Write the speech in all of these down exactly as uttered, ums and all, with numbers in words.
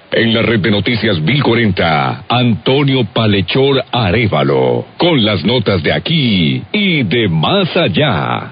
En la red de noticias mil cuarenta, Antonio Palechor Arévalo, con las notas de aquí y de más allá.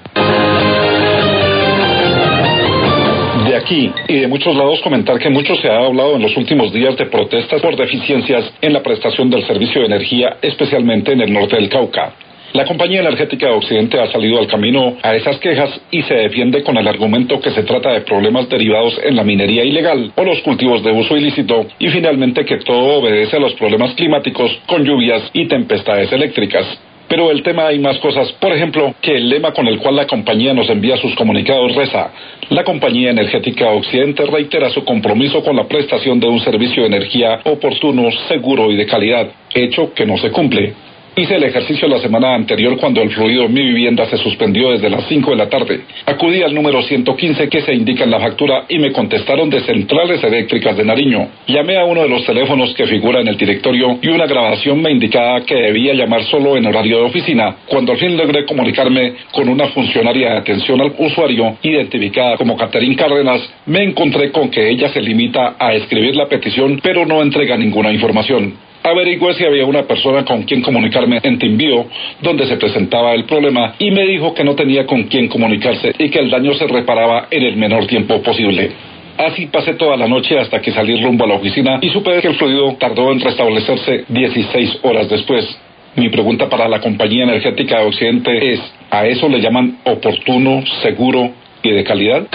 De aquí y de muchos lados comentar que mucho se ha hablado en los últimos días de protestas por deficiencias en la prestación del servicio de energía, especialmente en el norte del Cauca. La Compañía Energética de Occidente ha salido al camino a esas quejas y se defiende con el argumento que se trata de problemas derivados en la minería ilegal o los cultivos de uso ilícito, y finalmente que todo obedece a los problemas climáticos con lluvias y tempestades eléctricas. Pero el tema hay más cosas, por ejemplo, que el lema con el cual la compañía nos envía sus comunicados reza: la Compañía Energética de Occidente reitera su compromiso con la prestación de un servicio de energía oportuno, seguro y de calidad, hecho que no se cumple. Hice el ejercicio la semana anterior cuando el fluido en mi vivienda se suspendió desde las cinco de la tarde. Acudí al número ciento quince que se indica en la factura y me contestaron de Centrales Eléctricas de Nariño. Llamé a uno de los teléfonos que figura en el directorio y una grabación me indicaba que debía llamar solo en horario de oficina. Cuando al fin logré comunicarme con una funcionaria de atención al usuario, identificada como Caterín Cárdenas, me encontré con que ella se limita a escribir la petición pero no entrega ninguna información. Averigüé si había una persona con quien comunicarme en Timbío, donde se presentaba el problema, y me dijo que no tenía con quien comunicarse y que el daño se reparaba en el menor tiempo posible. Así pasé toda la noche hasta que salí rumbo a la oficina y supe que el fluido tardó en restablecerse dieciséis horas después. Mi pregunta para la Compañía Energética de Occidente es: ¿a eso le llaman oportuno, seguro y de calidad?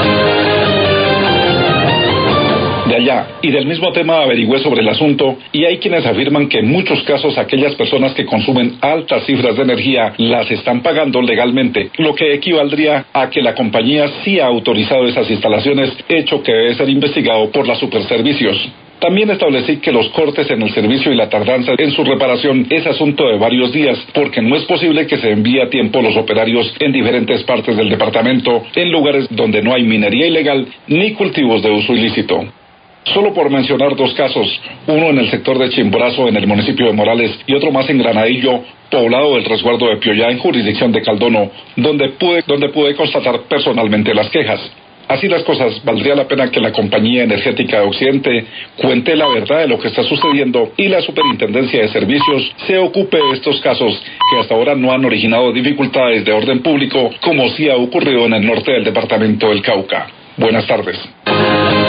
De allá y del mismo tema averigüé sobre el asunto, y hay quienes afirman que en muchos casos aquellas personas que consumen altas cifras de energía las están pagando legalmente, lo que equivaldría a que la compañía sí ha autorizado esas instalaciones, hecho que debe ser investigado por las Superservicios. También establecí que los cortes en el servicio y la tardanza en su reparación es asunto de varios días, porque no es posible que se envíe a tiempo los operarios en diferentes partes del departamento, en lugares donde no hay minería ilegal ni cultivos de uso ilícito. Solo por mencionar dos casos, uno en el sector de Chimborazo, en el municipio de Morales, y otro más en Granadillo, poblado del resguardo de Pioyá, en jurisdicción de Caldono, donde pude, donde pude constatar personalmente las quejas. Así las cosas, valdría la pena que la Compañía Energética de Occidente cuente la verdad de lo que está sucediendo y la Superintendencia de Servicios se ocupe de estos casos que hasta ahora no han originado dificultades de orden público, como sí ha ocurrido en el norte del departamento del Cauca. Buenas tardes.